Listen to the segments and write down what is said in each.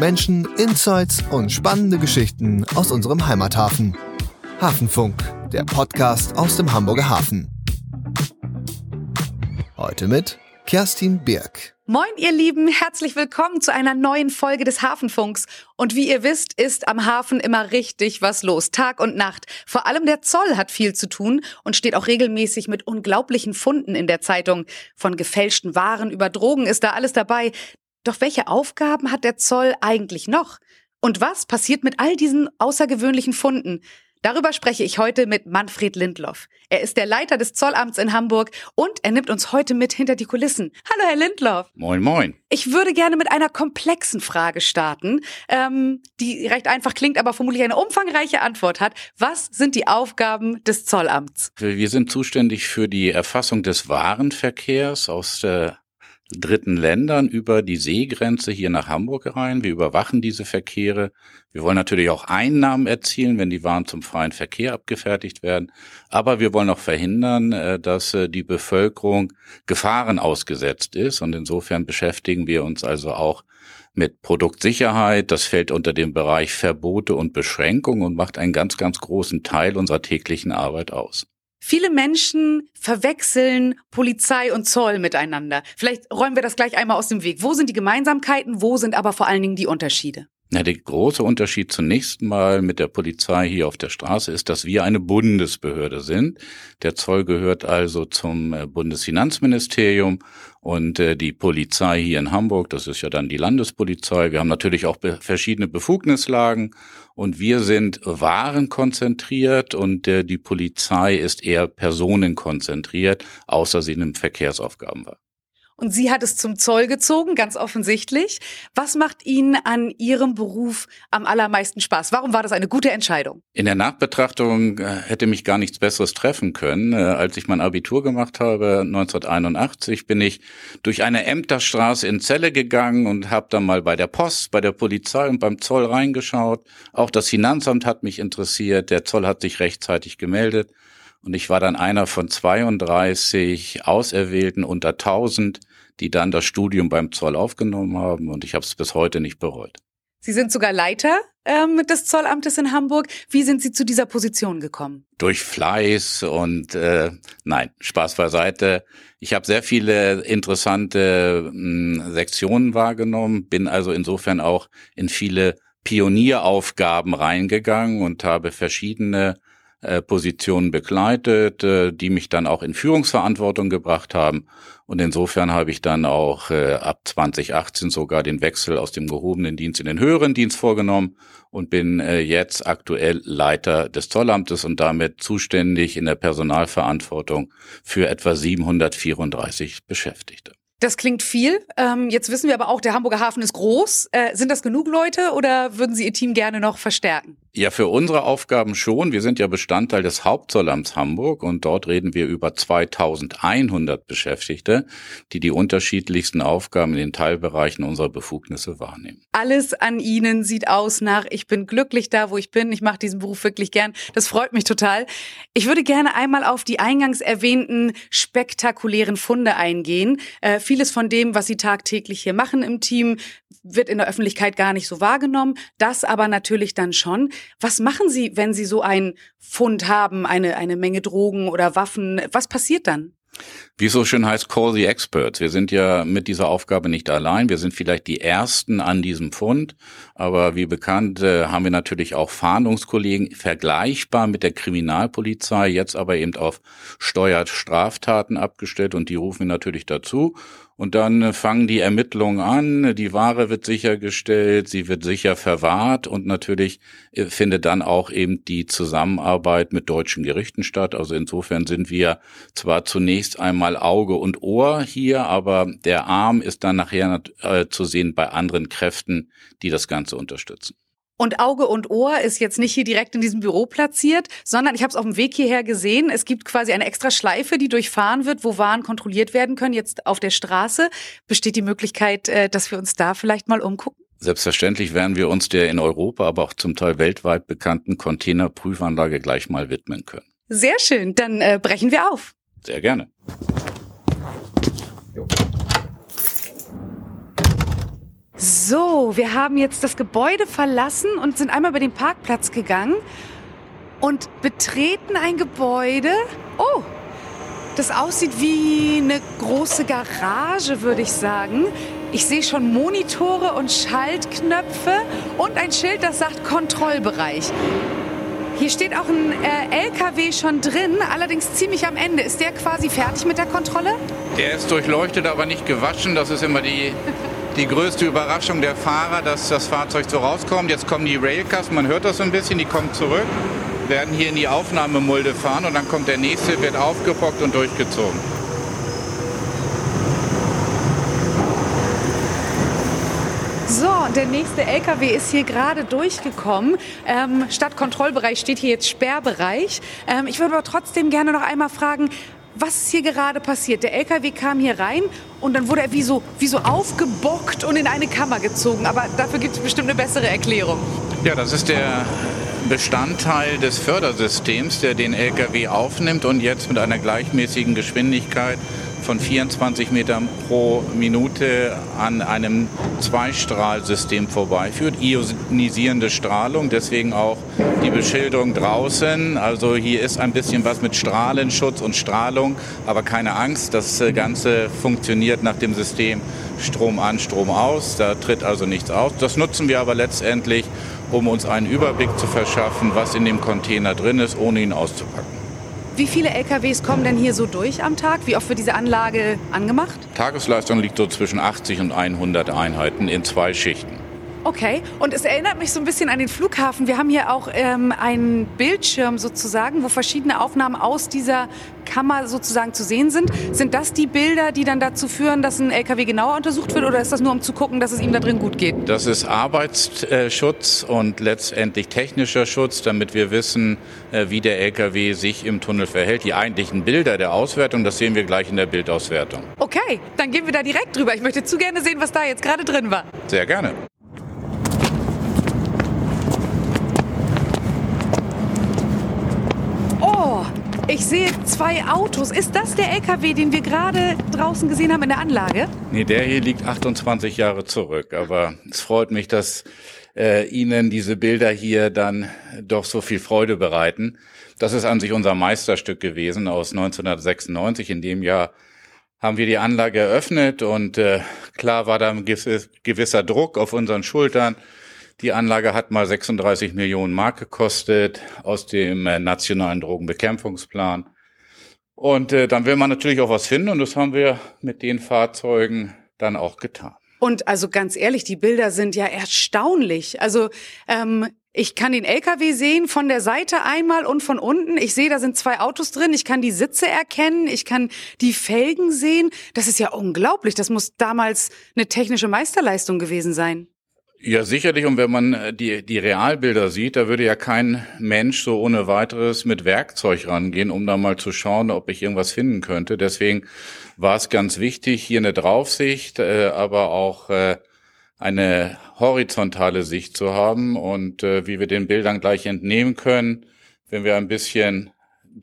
Menschen, Insights und spannende Geschichten aus unserem Heimathafen. Hafenfunk, der Podcast aus dem Hamburger Hafen. Heute mit Kerstin Birk. Moin ihr Lieben, herzlich willkommen zu einer neuen Folge des Hafenfunks. Und wie ihr wisst, ist am Hafen immer richtig was los, Tag und Nacht. Vor allem der Zoll hat viel zu tun und steht auch regelmäßig mit unglaublichen Funden in der Zeitung. Von gefälschten Waren über Drogen ist da alles dabei. Doch welche Aufgaben hat der Zoll eigentlich noch? Und was passiert mit all diesen außergewöhnlichen Funden? Darüber spreche ich heute mit Manfred Lindloff. Er ist der Leiter des Zollamts in Hamburg und er nimmt uns heute mit hinter die Kulissen. Hallo, Herr Lindloff. Moin, moin. Ich würde gerne mit einer komplexen Frage starten, die recht einfach klingt, aber vermutlich eine umfangreiche Antwort hat. Was sind die Aufgaben des Zollamts? Wir sind zuständig für die Erfassung des Warenverkehrs aus dritten Ländern über die Seegrenze hier nach Hamburg rein. Wir überwachen diese Verkehre. Wir wollen natürlich auch Einnahmen erzielen, wenn die Waren zum freien Verkehr abgefertigt werden. Aber wir wollen auch verhindern, dass die Bevölkerung Gefahren ausgesetzt ist. Und insofern beschäftigen wir uns also auch mit Produktsicherheit. Das fällt unter den Bereich Verbote und Beschränkungen und macht einen ganz, ganz großen Teil unserer täglichen Arbeit aus. Viele Menschen verwechseln Polizei und Zoll miteinander. Vielleicht räumen wir das gleich einmal aus dem Weg. Wo sind die Gemeinsamkeiten, wo sind aber vor allen Dingen die Unterschiede? Der große Unterschied zunächst mal mit der Polizei hier auf der Straße ist, dass wir eine Bundesbehörde sind. Der Zoll gehört also zum Bundesfinanzministerium und die Polizei hier in Hamburg, das ist ja dann die Landespolizei. Wir haben natürlich auch verschiedene Befugnislagen und wir sind warenkonzentriert und die Polizei ist eher personenkonzentriert, außer sie nimmt Verkehrsaufgaben wahr. Und sie hat es zum Zoll gezogen, ganz offensichtlich. Was macht Ihnen an Ihrem Beruf am allermeisten Spaß? Warum war das eine gute Entscheidung? In der Nachbetrachtung hätte mich gar nichts Besseres treffen können. Als ich mein Abitur gemacht habe, 1981, bin ich durch eine Ämterstraße in Celle gegangen und habe dann mal bei der Post, bei der Polizei und beim Zoll reingeschaut. Auch das Finanzamt hat mich interessiert. Der Zoll hat sich rechtzeitig gemeldet. Und ich war dann einer von 32 Auserwählten unter 1000, die dann das Studium beim Zoll aufgenommen haben. Und ich habe es bis heute nicht bereut. Sie sind sogar Leiter des Zollamtes in Hamburg. Wie sind Sie zu dieser Position gekommen? Durch Fleiß und nein, Spaß beiseite. Ich habe sehr viele interessante Sektionen wahrgenommen, bin also insofern auch in viele Pionieraufgaben reingegangen und habe verschiedene Positionen begleitet, die mich dann auch in Führungsverantwortung gebracht haben. Und insofern habe ich dann auch ab 2018 sogar den Wechsel aus dem gehobenen Dienst in den höheren Dienst vorgenommen und bin jetzt aktuell Leiter des Zollamtes und damit zuständig in der Personalverantwortung für etwa 734 Beschäftigte. Das klingt viel. Jetzt wissen wir aber auch, der Hamburger Hafen ist groß. Sind das genug Leute oder würden Sie Ihr Team gerne noch verstärken? Ja, für unsere Aufgaben schon. Wir sind ja Bestandteil des Hauptzollamts Hamburg und dort reden wir über 2100 Beschäftigte, die die unterschiedlichsten Aufgaben in den Teilbereichen unserer Befugnisse wahrnehmen. Alles an Ihnen sieht aus nach, ich bin glücklich da, wo ich bin. Ich mache diesen Beruf wirklich gern. Das freut mich total. Ich würde gerne einmal auf die eingangs erwähnten spektakulären Funde eingehen. Vieles von dem, was Sie tagtäglich hier machen im Team, wird in der Öffentlichkeit gar nicht so wahrgenommen. Das aber natürlich dann schon. Was machen Sie, wenn Sie so einen Fund haben, eine Menge Drogen oder Waffen? Was passiert dann? Wie es so schön heißt, call the experts. Wir sind ja mit dieser Aufgabe nicht allein. Wir sind vielleicht die Ersten an diesem Fund. Aber wie bekannt haben wir natürlich auch Fahndungskollegen, vergleichbar mit der Kriminalpolizei, jetzt aber eben auf Steuerstraftaten abgestellt. Und die rufen wir natürlich dazu. Und dann fangen die Ermittlungen an, die Ware wird sichergestellt, sie wird sicher verwahrt und natürlich findet dann auch eben die Zusammenarbeit mit deutschen Gerichten statt. Also insofern sind wir zwar zunächst einmal Auge und Ohr hier, aber der Arm ist dann nachher zu sehen bei anderen Kräften, die das Ganze unterstützen. Und Auge und Ohr ist jetzt nicht hier direkt in diesem Büro platziert, sondern ich habe es auf dem Weg hierher gesehen. Es gibt quasi eine extra Schleife, die durchfahren wird, wo Waren kontrolliert werden können, jetzt auf der Straße. Besteht die Möglichkeit, dass wir uns da vielleicht mal umgucken? Selbstverständlich werden wir uns der in Europa, aber auch zum Teil weltweit bekannten Containerprüfanlage gleich mal widmen können. Sehr schön, dann brechen wir auf. Sehr gerne. So. So, wir haben jetzt das Gebäude verlassen und sind einmal über den Parkplatz gegangen und betreten ein Gebäude. Oh, das aussieht wie eine große Garage, würde ich sagen. Ich sehe schon Monitore und Schaltknöpfe und ein Schild, das sagt Kontrollbereich. Hier steht auch ein LKW schon drin, allerdings ziemlich am Ende. Ist der quasi fertig mit der Kontrolle? Der ist durchleuchtet, aber nicht gewaschen. Das ist immer die größte Überraschung der Fahrer, dass das Fahrzeug so rauskommt. Jetzt kommen die Railcars, man hört das so ein bisschen, die kommen zurück, werden hier in die Aufnahmemulde fahren und dann kommt der nächste, wird aufgebockt und durchgezogen. So, der nächste LKW ist hier gerade durchgekommen. Statt Kontrollbereich steht hier jetzt Sperrbereich. Ich würde aber trotzdem gerne noch einmal fragen, was ist hier gerade passiert? Der LKW kam hier rein und dann wurde er wie so aufgebockt und in eine Kammer gezogen. Aber dafür gibt es bestimmt eine bessere Erklärung. Ja, das ist der Bestandteil des Fördersystems, der den LKW aufnimmt und jetzt mit einer gleichmäßigen Geschwindigkeit von 24 Metern pro Minute an einem Zweistrahlsystem vorbeiführt. Ionisierende Strahlung, deswegen auch die Beschilderung draußen. Also hier ist ein bisschen was mit Strahlenschutz und Strahlung, aber keine Angst, das Ganze funktioniert nach dem System Strom an, Strom aus. Da tritt also nichts aus. Das nutzen wir aber letztendlich, um uns einen Überblick zu verschaffen, was in dem Container drin ist, ohne ihn auszupacken. Wie viele LKWs kommen denn hier so durch am Tag? Wie oft wird diese Anlage angemacht? Tagesleistung liegt so zwischen 80 und 100 Einheiten in 2 Schichten. Okay, und es erinnert mich so ein bisschen an den Flughafen. Wir haben hier auch einen Bildschirm sozusagen, wo verschiedene Aufnahmen aus dieser Kammer sozusagen zu sehen sind. Sind das die Bilder, die dann dazu führen, dass ein LKW genauer untersucht wird, oder ist das nur, um zu gucken, dass es ihm da drin gut geht? Das ist Arbeitsschutz und letztendlich technischer Schutz, damit wir wissen, wie der LKW sich im Tunnel verhält. Die eigentlichen Bilder der Auswertung, das sehen wir gleich in der Bildauswertung. Okay, dann gehen wir da direkt drüber. Ich möchte zu gerne sehen, was da jetzt gerade drin war. Sehr gerne. Ich sehe 2 Autos. Ist das der LKW, den wir gerade draußen gesehen haben in der Anlage? Nee, der hier liegt 28 Jahre zurück. Aber es freut mich, dass Ihnen diese Bilder hier dann doch so viel Freude bereiten. Das ist an sich unser Meisterstück gewesen aus 1996. In dem Jahr haben wir die Anlage eröffnet und klar war da ein gewisser Druck auf unseren Schultern. Die Anlage hat mal 36 Millionen Mark gekostet aus dem nationalen Drogenbekämpfungsplan. Und dann will man natürlich auch was finden und das haben wir mit den Fahrzeugen dann auch getan. Und also ganz ehrlich, die Bilder sind ja erstaunlich. Also ich kann den LKW sehen von der Seite einmal und von unten. Ich sehe, da sind 2 Autos drin. Ich kann die Sitze erkennen. Ich kann die Felgen sehen. Das ist ja unglaublich. Das muss damals eine technische Meisterleistung gewesen sein. Ja, sicherlich. Und wenn man die Realbilder sieht, da würde ja kein Mensch so ohne weiteres mit Werkzeug rangehen, um da mal zu schauen, ob ich irgendwas finden könnte. Deswegen war es ganz wichtig, hier eine Draufsicht, aber auch eine horizontale Sicht zu haben. Und wie wir den Bildern gleich entnehmen können, wenn wir ein bisschen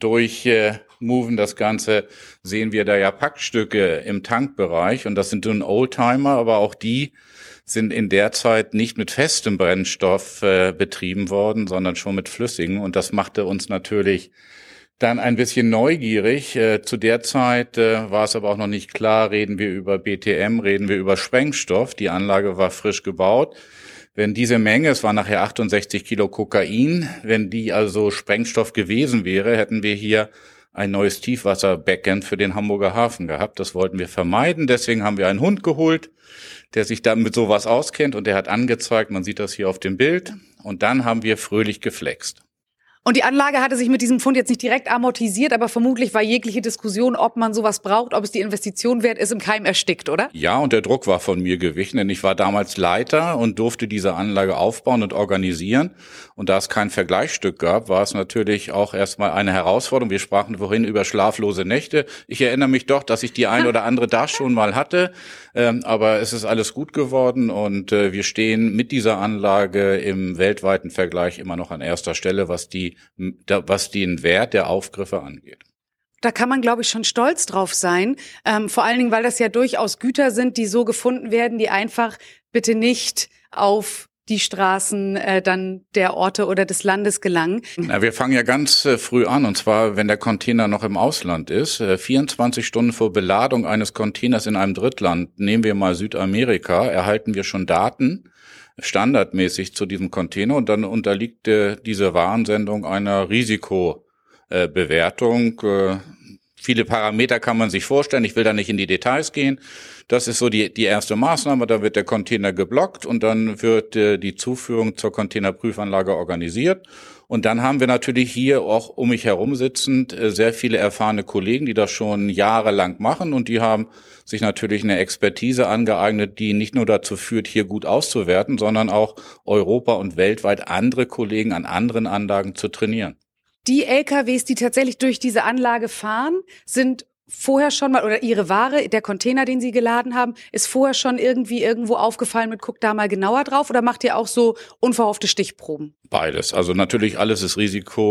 durchmoven das Ganze, sehen wir da ja Packstücke im Tankbereich. Und das sind nun Oldtimer, aber auch die sind in der Zeit nicht mit festem Brennstoff betrieben worden, sondern schon mit flüssigem. Und das machte uns natürlich dann ein bisschen neugierig. Zu der Zeit war es aber auch noch nicht klar, reden wir über BTM, reden wir über Sprengstoff. Die Anlage war frisch gebaut. Wenn diese Menge, es waren nachher 68 Kilo Kokain, wenn die also Sprengstoff gewesen wäre, hätten wir hier ein neues Tiefwasserbecken für den Hamburger Hafen gehabt. Das wollten wir vermeiden. Deswegen haben wir einen Hund geholt, der sich dann mit sowas auskennt und der hat angezeigt, man sieht das hier auf dem Bild. Und dann haben wir fröhlich geflext. Und die Anlage hatte sich mit diesem Fund jetzt nicht direkt amortisiert, aber vermutlich war jegliche Diskussion, ob man sowas braucht, ob es die Investition wert ist, im Keim erstickt, oder? Ja, und der Druck war von mir gewichen, denn ich war damals Leiter und durfte diese Anlage aufbauen und organisieren. Und da es kein Vergleichsstück gab, war es natürlich auch erstmal eine Herausforderung. Wir sprachen vorhin über schlaflose Nächte. Ich erinnere mich doch, dass ich die ein oder andere da schon mal hatte. Aber es ist alles gut geworden und wir stehen mit dieser Anlage im weltweiten Vergleich immer noch an erster Stelle, was den Wert der Aufgriffe angeht. Da kann man, glaube ich, schon stolz drauf sein. Vor allen Dingen, weil das ja durchaus Güter sind, die so gefunden werden, die einfach bitte nicht auf die Straßen dann der Orte oder des Landes gelangen. Na, wir fangen ja ganz früh an, und zwar, wenn der Container noch im Ausland ist. 24 Stunden vor Beladung eines Containers in einem Drittland, nehmen wir mal Südamerika, erhalten wir schon Daten standardmäßig zu diesem Container, und dann unterliegt diese Warensendung einer Risikobewertung. Viele Parameter kann man sich vorstellen. Ich will da nicht in die Details gehen. Das ist so die erste Maßnahme. Da wird der Container geblockt und dann wird die Zuführung zur Containerprüfanlage organisiert. Und dann haben wir natürlich hier auch um mich herum sitzend sehr viele erfahrene Kollegen, die das schon jahrelang machen, und die haben sich natürlich eine Expertise angeeignet, die nicht nur dazu führt, hier gut auszuwerten, sondern auch Europa und weltweit andere Kollegen an anderen Anlagen zu trainieren. Die LKWs, die tatsächlich durch diese Anlage fahren, sind vorher schon mal, oder Ihre Ware, der Container, den Sie geladen haben, ist vorher schon irgendwo aufgefallen mit, guckt da mal genauer drauf, oder macht ihr auch so unverhoffte Stichproben? Beides. Also natürlich alles ist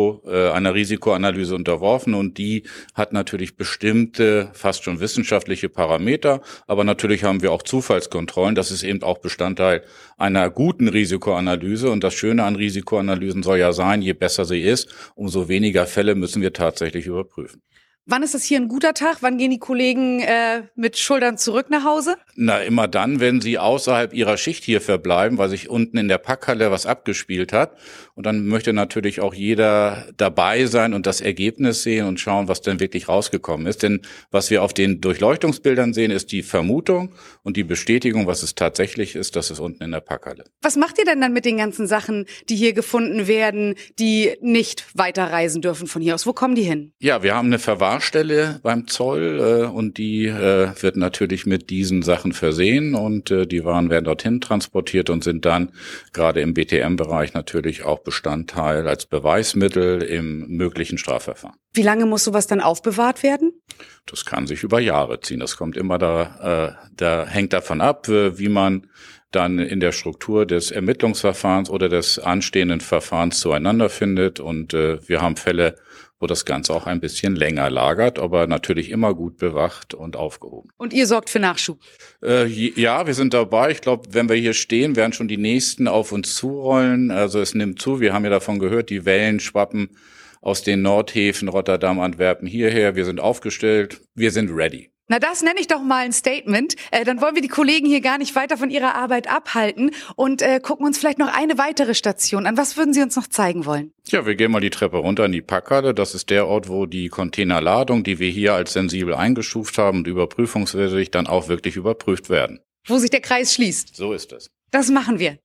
einer Risikoanalyse unterworfen, und die hat natürlich bestimmte, fast schon wissenschaftliche Parameter, aber natürlich haben wir auch Zufallskontrollen. Das ist eben auch Bestandteil einer guten Risikoanalyse, und das Schöne an Risikoanalysen soll ja sein, je besser sie ist, umso weniger Fälle müssen wir tatsächlich überprüfen. Wann ist das hier ein guter Tag? Wann gehen die Kollegen mit Schultern zurück nach Hause? Na, immer dann, wenn sie außerhalb ihrer Schicht hier verbleiben, weil sich unten in der Packhalle was abgespielt hat. Und dann möchte natürlich auch jeder dabei sein und das Ergebnis sehen und schauen, was denn wirklich rausgekommen ist. Denn was wir auf den Durchleuchtungsbildern sehen, ist die Vermutung und die Bestätigung, was es tatsächlich ist, das ist unten in der Packhalle. Was macht ihr denn dann mit den ganzen Sachen, die hier gefunden werden, die nicht weiterreisen dürfen von hier aus? Wo kommen die hin? Ja, wir haben eine Verwahrstelle beim Zoll und die wird natürlich mit diesen Sachen versehen, und die Waren werden dorthin transportiert und sind dann gerade im BTM-Bereich natürlich auch Bestandteil als Beweismittel im möglichen Strafverfahren. Wie lange muss sowas dann aufbewahrt werden? Das kann sich über Jahre ziehen. Das kommt immer da hängt davon ab, wie man dann in der Struktur des Ermittlungsverfahrens oder des anstehenden Verfahrens zueinander findet. Und wir haben Fälle, wo das Ganze auch ein bisschen länger lagert, aber natürlich immer gut bewacht und aufgehoben. Und ihr sorgt für Nachschub? Ja, wir sind dabei. Ich glaube, wenn wir hier stehen, werden schon die nächsten auf uns zurollen. Also es nimmt zu. Wir haben ja davon gehört, die Wellen schwappen aus den Nordhäfen, Rotterdam, Antwerpen hierher. Wir sind aufgestellt. Wir sind ready. Na, das nenne ich doch mal ein Statement. Dann wollen wir die Kollegen hier gar nicht weiter von ihrer Arbeit abhalten und gucken uns vielleicht noch eine weitere Station an. Was würden Sie uns noch zeigen wollen? Ja, wir gehen mal die Treppe runter in die Packhalle. Das ist der Ort, wo die Containerladung, die wir hier als sensibel eingestuft haben und überprüfungswürdig, dann auch wirklich überprüft werden. Wo sich der Kreis schließt. So ist es. Das machen wir.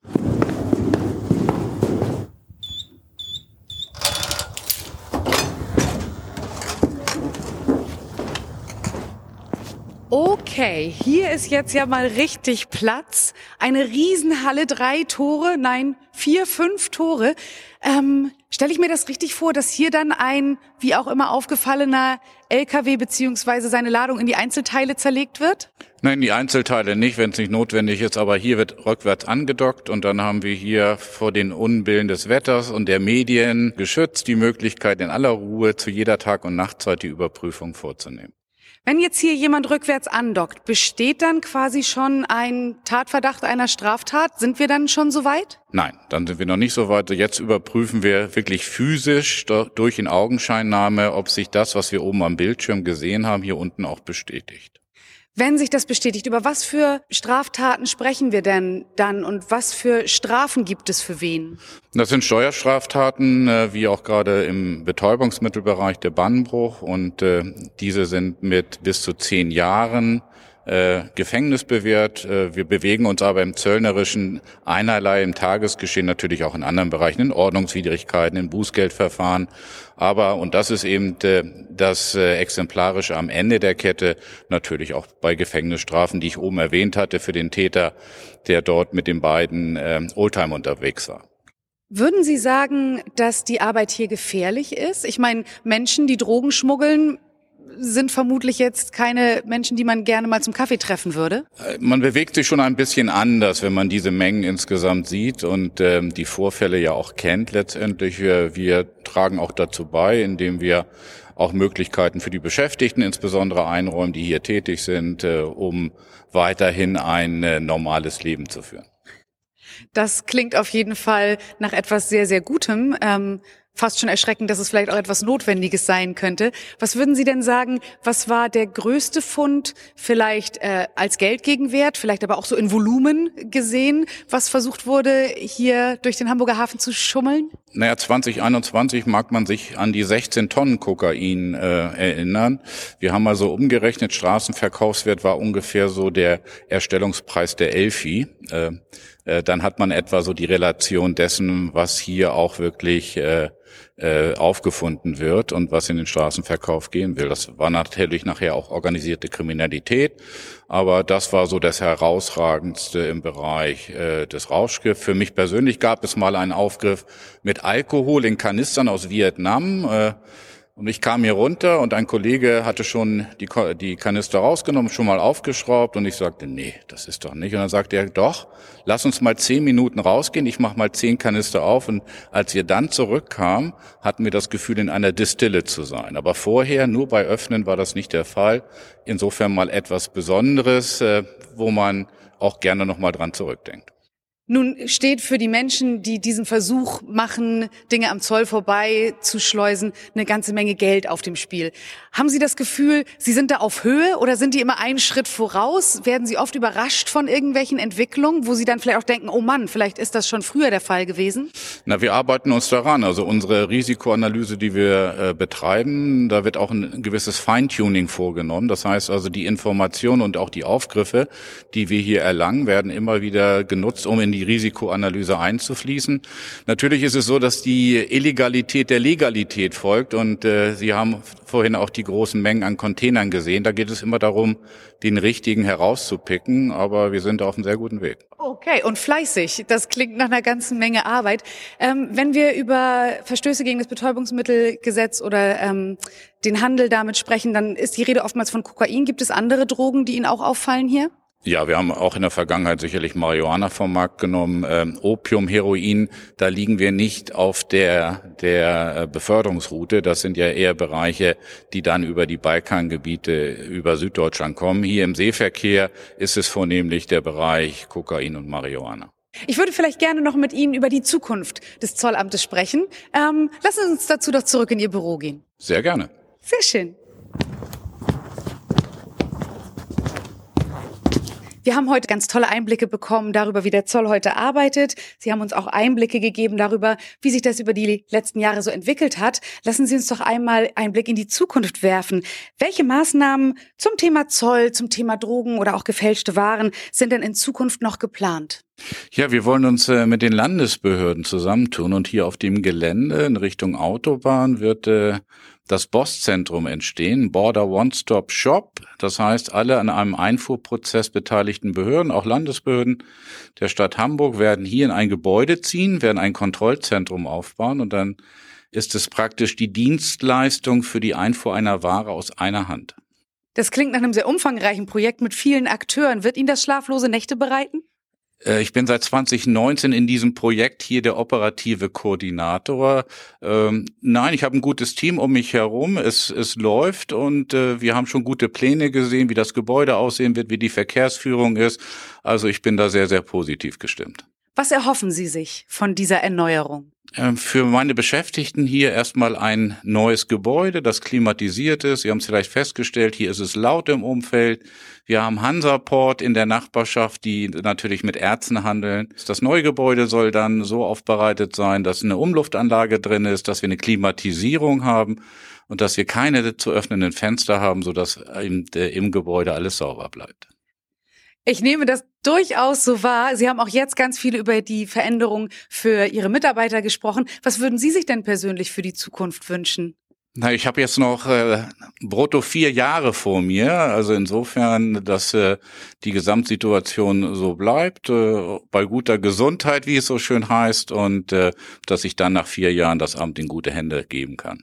Okay, hier ist jetzt ja mal richtig Platz. Eine Riesenhalle, 3 Tore, nein, 4, 5 Tore. Stelle ich mir das richtig vor, dass hier dann ein, wie auch immer aufgefallener LKW beziehungsweise seine Ladung in die Einzelteile zerlegt wird? Nein, die Einzelteile nicht, wenn es nicht notwendig ist, aber hier wird rückwärts angedockt, und dann haben wir hier vor den Unbillen des Wetters und der Medien geschützt die Möglichkeit, in aller Ruhe zu jeder Tag- und Nachtzeit die Überprüfung vorzunehmen. Wenn jetzt hier jemand rückwärts andockt, besteht dann quasi schon ein Tatverdacht einer Straftat? Sind wir dann schon so weit? Nein, dann sind wir noch nicht so weit. Jetzt überprüfen wir wirklich physisch durch in Augenscheinnahme, ob sich das, was wir oben am Bildschirm gesehen haben, hier unten auch bestätigt. Wenn sich das bestätigt, über was für Straftaten sprechen wir denn dann und was für Strafen gibt es für wen? Das sind Steuerstraftaten, wie auch gerade im Betäubungsmittelbereich der Bannbruch, und diese sind mit bis zu 10 Jahren Gefängnis bewährt. Wir bewegen uns aber im Zöllnerischen einerlei im Tagesgeschehen, natürlich auch in anderen Bereichen, in Ordnungswidrigkeiten, in Bußgeldverfahren. Aber, und das ist eben das Exemplarische am Ende der Kette, natürlich auch bei Gefängnisstrafen, die ich oben erwähnt hatte, für den Täter, der dort mit den beiden Oldtimer unterwegs war. Würden Sie sagen, dass die Arbeit hier gefährlich ist? Ich meine, Menschen, die Drogen schmuggeln, sind vermutlich jetzt keine Menschen, die man gerne mal zum Kaffee treffen würde? Man bewegt sich schon ein bisschen anders, wenn man diese Mengen insgesamt sieht und die Vorfälle ja auch kennt letztendlich. Wir tragen auch dazu bei, indem wir auch Möglichkeiten für die Beschäftigten insbesondere einräumen, die hier tätig sind, um weiterhin ein normales Leben zu führen. Das klingt auf jeden Fall nach etwas sehr, sehr Gutem. Fast schon erschreckend, dass es vielleicht auch etwas Notwendiges sein könnte. Was würden Sie denn sagen, was war der größte Fund, vielleicht als Geldgegenwert, vielleicht aber auch so in Volumen gesehen, was versucht wurde, hier durch den Hamburger Hafen zu schummeln? 2021 mag man sich an die 16 Tonnen Kokain erinnern. Wir haben also umgerechnet, Straßenverkaufswert war ungefähr so der Erstellungspreis der Elfi. Dann hat man etwa so die Relation dessen, was hier auch wirklich aufgefunden wird und was in den Straßenverkauf gehen will. Das war natürlich nachher auch organisierte Kriminalität, aber das war so das Herausragendste im Bereich des Rauschgifts. Für mich persönlich gab es mal einen Aufgriff mit Alkohol in Kanistern aus Vietnam. Und ich kam hier runter und ein Kollege hatte schon die Kanister rausgenommen, schon mal aufgeschraubt und ich sagte, nee, das ist doch nicht. Und dann sagte er, doch, lass uns mal 10 Minuten rausgehen, ich mache mal 10 Kanister auf. Und als wir dann zurückkamen, hatten wir das Gefühl, in einer Distille zu sein. Aber vorher, nur bei Öffnen, war das nicht der Fall. Insofern mal etwas Besonderes, wo man auch gerne nochmal dran zurückdenkt. Nun steht für die Menschen, die diesen Versuch machen, Dinge am Zoll vorbei zu schleusen, eine ganze Menge Geld auf dem Spiel. Haben Sie das Gefühl, Sie sind da auf Höhe oder sind die immer einen Schritt voraus? Werden Sie oft überrascht von irgendwelchen Entwicklungen, wo Sie dann vielleicht auch denken, oh Mann, vielleicht ist das schon früher der Fall gewesen? Wir arbeiten uns daran. Also unsere Risikoanalyse, die wir betreiben, da wird auch ein gewisses Feintuning vorgenommen. Das heißt also, die Informationen und auch die Aufgriffe, die wir hier erlangen, werden immer wieder genutzt, um in die Risikoanalyse einzufließen. Natürlich ist es so, dass die Illegalität der Legalität folgt und Sie haben vorhin auch die großen Mengen an Containern gesehen. Da geht es immer darum, den richtigen herauszupicken, aber wir sind auf einem sehr guten Weg. Okay, und fleißig. Das klingt nach einer ganzen Menge Arbeit. Wenn wir über Verstöße gegen das Betäubungsmittelgesetz oder den Handel damit sprechen, dann ist die Rede oftmals von Kokain. Gibt es andere Drogen, die Ihnen auch auffallen hier? Ja, wir haben auch in der Vergangenheit sicherlich Marihuana vom Markt genommen, Opium, Heroin, da liegen wir nicht auf der Beförderungsroute. Das sind ja eher Bereiche, die dann über die Balkangebiete, über Süddeutschland kommen. Hier im Seeverkehr ist es vornehmlich der Bereich Kokain und Marihuana. Ich würde vielleicht gerne noch mit Ihnen über die Zukunft des Zollamtes sprechen. Lassen Sie uns dazu doch zurück in Ihr Büro gehen. Sehr gerne. Sehr schön. Wir haben heute ganz tolle Einblicke bekommen darüber, wie der Zoll heute arbeitet. Sie haben uns auch Einblicke gegeben darüber, wie sich das über die letzten Jahre so entwickelt hat. Lassen Sie uns doch einmal einen Blick in die Zukunft werfen. Welche Maßnahmen zum Thema Zoll, zum Thema Drogen oder auch gefälschte Waren sind denn in Zukunft noch geplant? Ja, wir wollen uns mit den Landesbehörden zusammentun und hier auf dem Gelände in Richtung Autobahn wird das BOSS-Zentrum entstehen, Border One-Stop-Shop. Das heißt, alle an einem Einfuhrprozess beteiligten Behörden, auch Landesbehörden der Stadt Hamburg, werden hier in ein Gebäude ziehen, werden ein Kontrollzentrum aufbauen und dann ist es praktisch die Dienstleistung für die Einfuhr einer Ware aus einer Hand. Das klingt nach einem sehr umfangreichen Projekt mit vielen Akteuren. Wird Ihnen das schlaflose Nächte bereiten? Ich bin seit 2019 in diesem Projekt hier der operative Koordinator. Nein, ich habe ein gutes Team um mich herum. Es läuft und wir haben schon gute Pläne gesehen, wie das Gebäude aussehen wird, wie die Verkehrsführung ist. Also ich bin da sehr, sehr positiv gestimmt. Was erhoffen Sie sich von dieser Erneuerung? Für meine Beschäftigten hier erstmal ein neues Gebäude, das klimatisiert ist. Sie haben es vielleicht festgestellt, hier ist es laut im Umfeld. Wir haben Hansaport in der Nachbarschaft, die natürlich mit Erzen handeln. Das neue Gebäude soll dann so aufbereitet sein, dass eine Umluftanlage drin ist, dass wir eine Klimatisierung haben und dass wir keine zu öffnenden Fenster haben, sodass im Gebäude alles sauber bleibt. Ich nehme das durchaus so wahr. Sie haben auch jetzt ganz viel über die Veränderung für Ihre Mitarbeiter gesprochen. Was würden Sie sich denn persönlich für die Zukunft wünschen? Ich habe jetzt noch brutto 4 Jahre vor mir, also insofern, dass die Gesamtsituation so bleibt, bei guter Gesundheit, wie es so schön heißt, und dass ich dann nach 4 Jahren das Amt in gute Hände geben kann.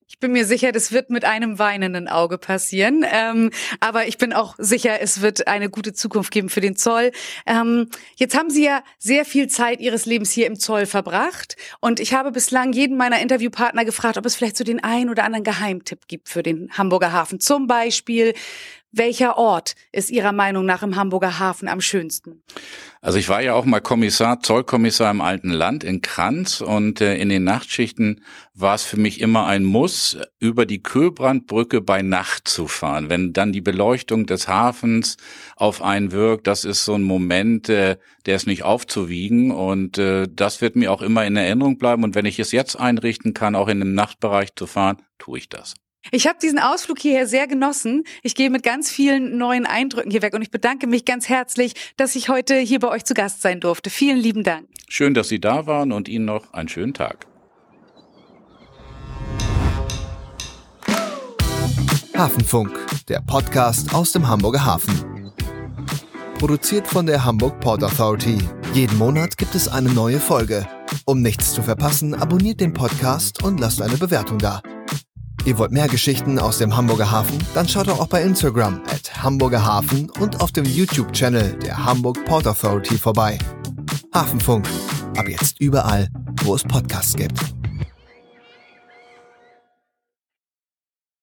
Ich bin mir sicher, das wird mit einem weinenden Auge passieren. Aber ich bin auch sicher, es wird eine gute Zukunft geben für den Zoll. Jetzt haben Sie ja sehr viel Zeit Ihres Lebens hier im Zoll verbracht. Und ich habe bislang jeden meiner Interviewpartner gefragt, ob es vielleicht so den einen oder anderen Geheimtipp gibt für den Hamburger Hafen. Zum Beispiel, welcher Ort ist Ihrer Meinung nach im Hamburger Hafen am schönsten? Also ich war ja auch mal Zollkommissar im alten Land in Kranz und in den Nachtschichten war es für mich immer ein Muss, über die Köbrandbrücke bei Nacht zu fahren. Wenn dann die Beleuchtung des Hafens auf einen wirkt, das ist so ein Moment, der ist nicht aufzuwiegen und das wird mir auch immer in Erinnerung bleiben. Und wenn ich es jetzt einrichten kann, auch in dem Nachtbereich zu fahren, tue ich das. Ich habe diesen Ausflug hierher sehr genossen. Ich gehe mit ganz vielen neuen Eindrücken hier weg und ich bedanke mich ganz herzlich, dass ich heute hier bei euch zu Gast sein durfte. Vielen lieben Dank. Schön, dass Sie da waren und Ihnen noch einen schönen Tag. Hafenfunk, der Podcast aus dem Hamburger Hafen. Produziert von der Hamburg Port Authority. Jeden Monat gibt es eine neue Folge. Um nichts zu verpassen, abonniert den Podcast und lasst eine Bewertung da. Ihr wollt mehr Geschichten aus dem Hamburger Hafen? Dann schaut doch auch bei Instagram @HamburgerHafen und auf dem YouTube-Channel der Hamburg Port Authority vorbei. Hafenfunk. Ab jetzt überall, wo es Podcasts gibt.